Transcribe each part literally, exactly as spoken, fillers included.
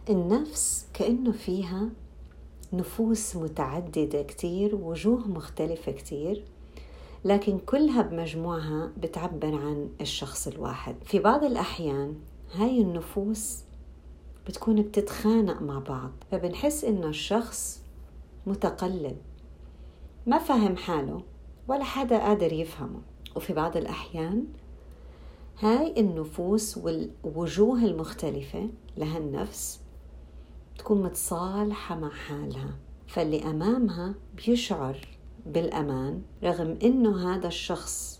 النفس كأنه فيها نفوس متعددة كتير، وجوه مختلفة كتير، لكن كلها بمجموعها بتعبر عن الشخص الواحد. في بعض الأحيان هاي النفوس بتكون بتتخانق مع بعض، فبنحس إنه الشخص متقلب ما فهم حاله ولا حدا قادر يفهمه. وفي بعض الأحيان هاي النفوس والوجوه المختلفة لها النفس تكون متصالحة مع حالها، فاللي أمامها بيشعر بالأمان رغم إنه هذا الشخص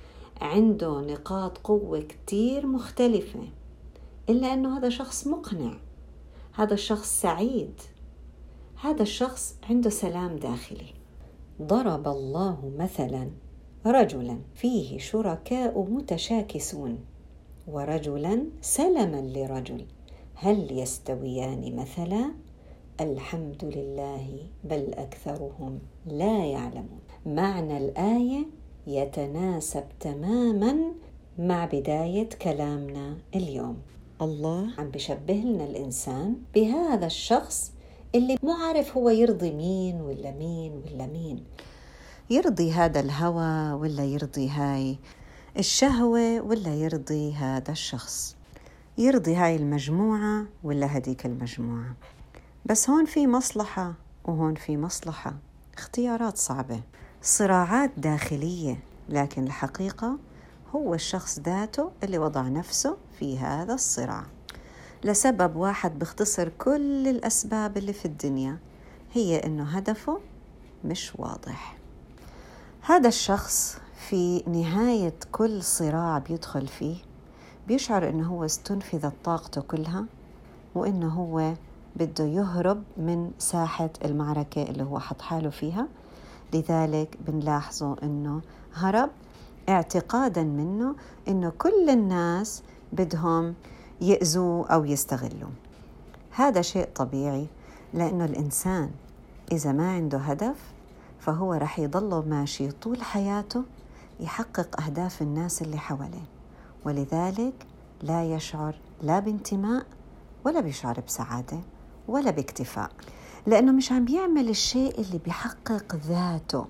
عنده نقاط قوة كتير مختلفة، إلا إنه هذا شخص مقنع، هذا الشخص سعيد، هذا الشخص عنده سلام داخلي. ضرب الله مثلا رجلا فيه شركاء متشاكسون ورجلا سلما لرجل هل يستويان مثلا الحمد لله بل أكثرهم لا يعلمون. معنى الآية يتناسب تماما مع بداية كلامنا اليوم. الله عم بشبه لنا الإنسان بهذا الشخص اللي مو عارف هو يرضي مين ولا مين ولا مين، يرضي هذا الهوى ولا يرضي هاي الشهوة ولا يرضي هذا الشخص، يرضي هاي المجموعة ولا هديك المجموعة. بس هون في مصلحة وهون في مصلحة، اختيارات صعبة، صراعات داخلية، لكن الحقيقة هو الشخص ذاته اللي وضع نفسه في هذا الصراع لسبب واحد باختصر كل الأسباب اللي في الدنيا، هي إنه هدفه مش واضح. هذا الشخص في نهاية كل صراع بيدخل فيه بيشعر إنه هو استنفذت طاقته كلها، وإنه هو بده يهرب من ساحة المعركة اللي هو حط حاله فيها. لذلك بنلاحظه إنه هرب اعتقادا منه إنه كل الناس بدهم يأذوه أو يستغلوا. هذا شيء طبيعي، لأنه الإنسان إذا ما عنده هدف فهو رح يضله ماشي طول حياته يحقق أهداف الناس اللي حواليه، ولذلك لا يشعر لا بانتماء ولا بيشعر بسعادة ولا باكتفاء، لأنه مش عم بيعمل الشيء اللي بيحقق ذاته.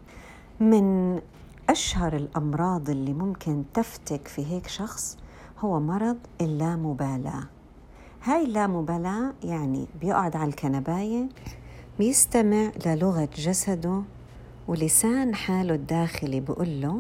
من أشهر الأمراض اللي ممكن تفتك في هيك شخص هو مرض اللامبالاة. هاي اللامبالاة يعني بيقعد على الكنباية بيستمع للغة جسده ولسان حاله الداخلي بيقول له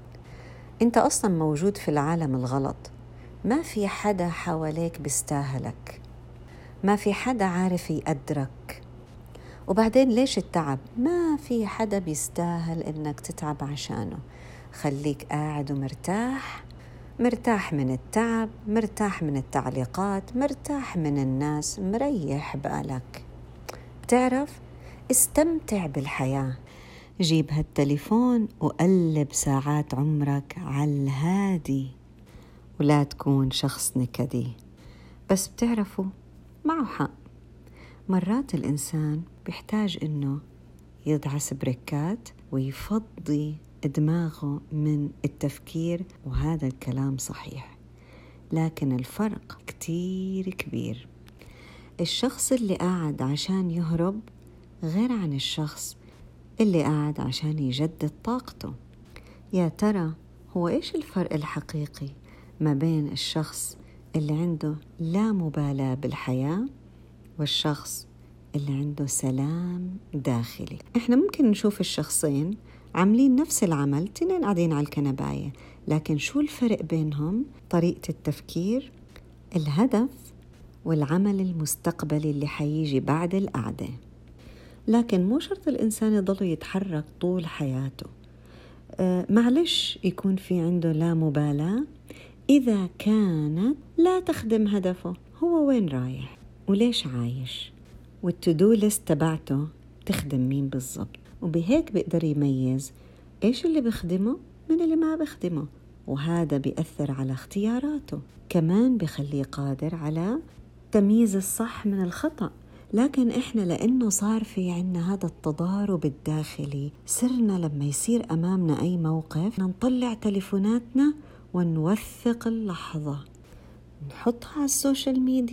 أنت أصلا موجود في العالم الغلط، ما في حدا حواليك بيستاهلك، ما في حدا عارف يقدرك، وبعدين ليش التعب؟ ما في حدا بيستاهل إنك تتعب عشانه، خليك قاعد ومرتاح، مرتاح من التعب، مرتاح من التعليقات، مرتاح من الناس، مريح بالك. بتعرف، استمتع بالحياة، جيب هالتليفون وقلب ساعات عمرك على الهادي، ولا تكون شخص نكدي. بس بتعرفوا معه حق، مرات الإنسان بيحتاج إنه يدعس بريكات ويفضي دماغه من التفكير، وهذا الكلام صحيح، لكن الفرق كتير كبير. الشخص اللي قاعد عشان يهرب غير عن الشخص اللي قاعد عشان يجدد طاقته. يا ترى هو إيش الفرق الحقيقي ما بين الشخص اللي عنده لا مبالاة بالحياة والشخص اللي عنده سلام داخلي؟ إحنا ممكن نشوف الشخصين عاملين نفس العمل، تنين قاعدين على الكنباية، لكن شو الفرق بينهم؟ طريقة التفكير، الهدف، والعمل المستقبلي اللي حيجي بعد القعدة. لكن مو شرط الإنسان يضل يتحرك طول حياته. أه معلش يكون في عنده لا مبالاة إذا كانت لا تخدم هدفه. هو وين رايح وليش عايش، والتودو ليست تبعته تخدم مين بالضبط، وبهيك بيقدر يميز إيش اللي بخدمه من اللي ما بخدمه، وهذا بيأثر على اختياراته، كمان بيخليه قادر على تمييز الصح من الخطأ. لكن إحنا لأنه صار في عنا هذا التضارب الداخلي، صرنا لما يصير أمامنا أي موقف نطلع تليفوناتنا ونوثق اللحظة، نحطها على السوشيال ميديا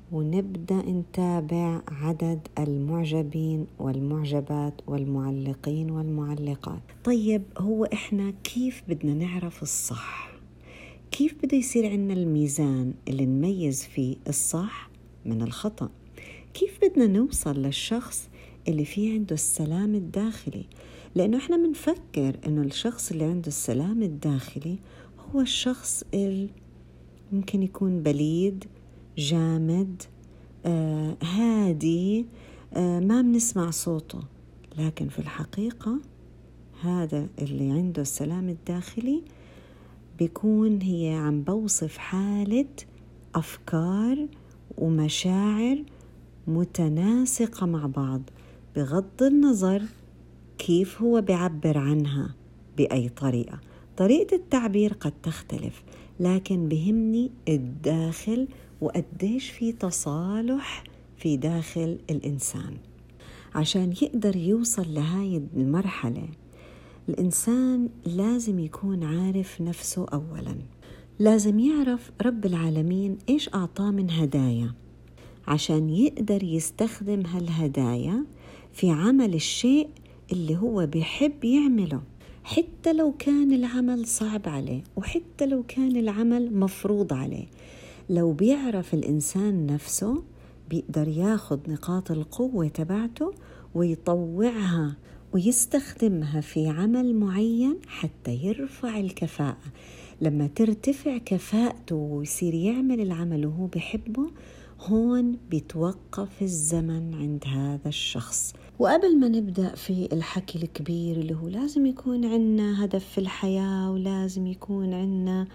ونبدأ نتابع عدد المعجبين والمعجبات والمعلقين والمعلقات. طيب هو إحنا كيف بدنا نعرف الصح؟ كيف بده يصير عندنا الميزان اللي نميز فيه الصح من الخطأ؟ كيف بدنا نوصل للشخص اللي فيه عنده السلام الداخلي؟ لأنه إحنا منفكر إنه الشخص اللي عنده السلام الداخلي هو الشخص اللي ممكن يكون بليد، جامد، آه، هادي، آه، ما بنسمع صوته. لكن في الحقيقة هذا اللي عنده السلام الداخلي بيكون هي عم بوصف حالة أفكار ومشاعر متناسقة مع بعض، بغض النظر كيف هو بيعبر عنها بأي طريقة. طريقة التعبير قد تختلف، لكن بهمني الداخل وقديش في تصالح في داخل الإنسان. عشان يقدر يوصل لهاي المرحلة الإنسان لازم يكون عارف نفسه أولاً، لازم يعرف رب العالمين إيش أعطاه من هدايا عشان يقدر يستخدم هالهدايا في عمل الشيء اللي هو بيحب يعمله، حتى لو كان العمل صعب عليه وحتى لو كان العمل مفروض عليه. لو بيعرف الإنسان نفسه بيقدر ياخد نقاط القوة تبعته ويطوعها ويستخدمها في عمل معين حتى يرفع الكفاءة. لما ترتفع كفاءته ويصير يعمل العمل وهو بيحبه، هون بيتوقف الزمن عند هذا الشخص. وقبل ما نبدأ في الحكي الكبير اللي هو لازم يكون عنا هدف في الحياة ولازم يكون عنا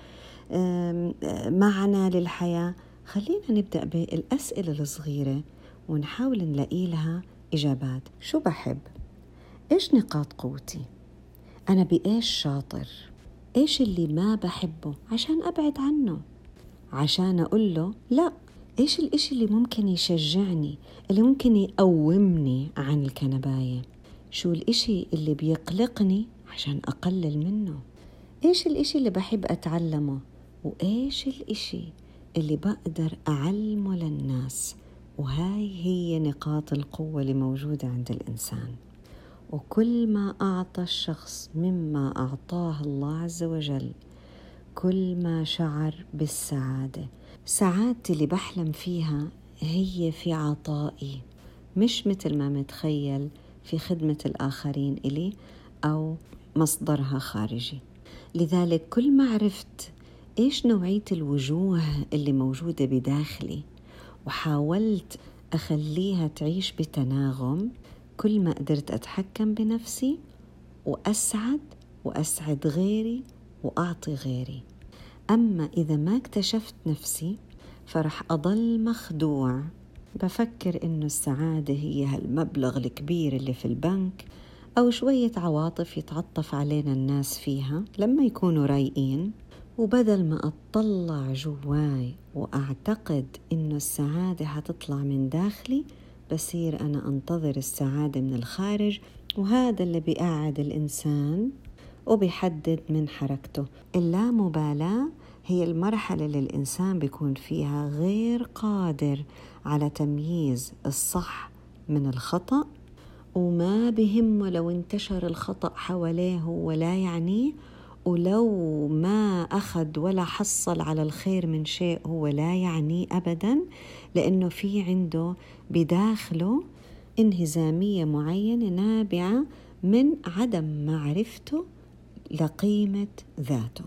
معنى للحياة، خلينا نبدأ بالأسئلة الصغيرة ونحاول نلاقي لها إجابات. شو بحب؟ إيش نقاط قوتي؟ أنا بإيش شاطر؟ إيش اللي ما بحبه عشان أبعد عنه؟ عشان أقول له لا. إيش الإشي اللي ممكن يشجعني، اللي ممكن يقومني عن الكنباية؟ شو الإشي اللي بيقلقني عشان أقلل منه؟ إيش الإشي اللي بحب أتعلمه؟ وإيش الإشي اللي بقدر أعلمه للناس؟ وهاي هي نقاط القوة اللي موجودة عند الإنسان. وكل ما أعطى الشخص مما أعطاه الله عز وجل كل ما شعر بالسعادة. سعادتي اللي بحلم فيها هي في عطائي، مش مثل ما متخيل في خدمة الآخرين إلي أو مصدرها خارجي. لذلك كل ما عرفت إيش نوعية الوجوه اللي موجودة بداخلي وحاولت أخليها تعيش بتناغم، كل ما قدرت أتحكم بنفسي وأسعد وأسعد غيري وأعطي غيري. أما إذا ما اكتشفت نفسي فرح أضل مخدوع، بفكر إنه السعادة هي هالمبلغ الكبير اللي في البنك أو شوية عواطف يتعطف علينا الناس فيها لما يكونوا رايقين. وبدل ما أطلع جواي وأعتقد إنه السعادة هتطلع من داخلي، بصير أنا أنتظر السعادة من الخارج، وهذا اللي بيقعد الإنسان وبيحدد من حركته. اللامبالاة هي المرحلة اللي الإنسان بيكون فيها غير قادر على تمييز الصح من الخطأ، وما بهمه لو انتشر الخطأ حواليه ولا يعنيه، ولو ما أخذ ولا حصل على الخير من شيء هو لا يعنيه أبداً، لأنه في عنده بداخله انهزامية معينة نابعة من عدم معرفته لقيمة ذاته.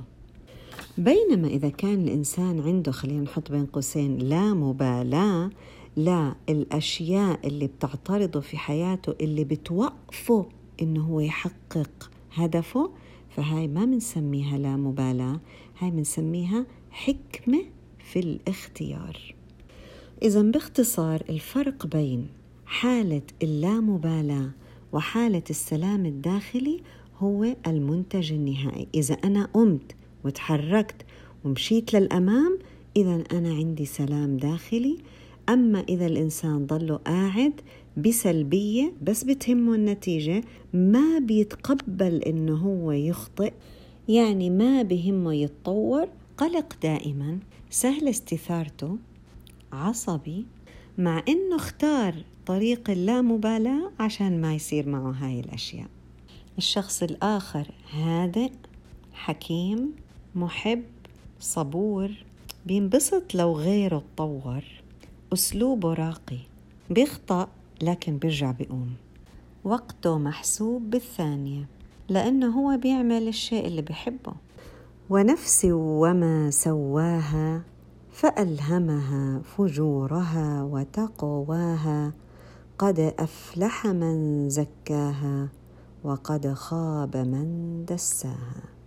بينما إذا كان الإنسان عنده، خلينا نحط بين قوسين، لا مبالاة، لا الأشياء اللي بتعترضه في حياته اللي بتوقفه إنه هو يحقق هدفه، فهاي ما منسميها لا مبالاة، هاي منسميها حكمة في الاختيار. إذن باختصار الفرق بين حالة اللامبالاة وحالة السلام الداخلي هو المنتج النهائي. إذا أنا قمت وتحركت ومشيت للأمام، إذا أنا عندي سلام داخلي. أما إذا الإنسان ضله قاعد بسلبية بس بتهمه النتيجة، ما بيتقبل إنه هو يخطئ، يعني ما بهمه يتطور، قلق دائما، سهل استثارته، عصبي، مع إنه اختار طريق اللامبالاة عشان ما يصير معه هاي الأشياء. الشخص الآخر هادئ، حكيم، محب، صبور، بينبسط لو غيره تطور، أسلوبه راقي، بيخطأ لكن بيرجع بيقوم، وقته محسوب بالثانية لأنه هو بيعمل الشيء اللي بيحبه. ونفس وما سواها فألهمها فجورها وتقواها، قد أفلح من زكاها وقد خاب من دساها.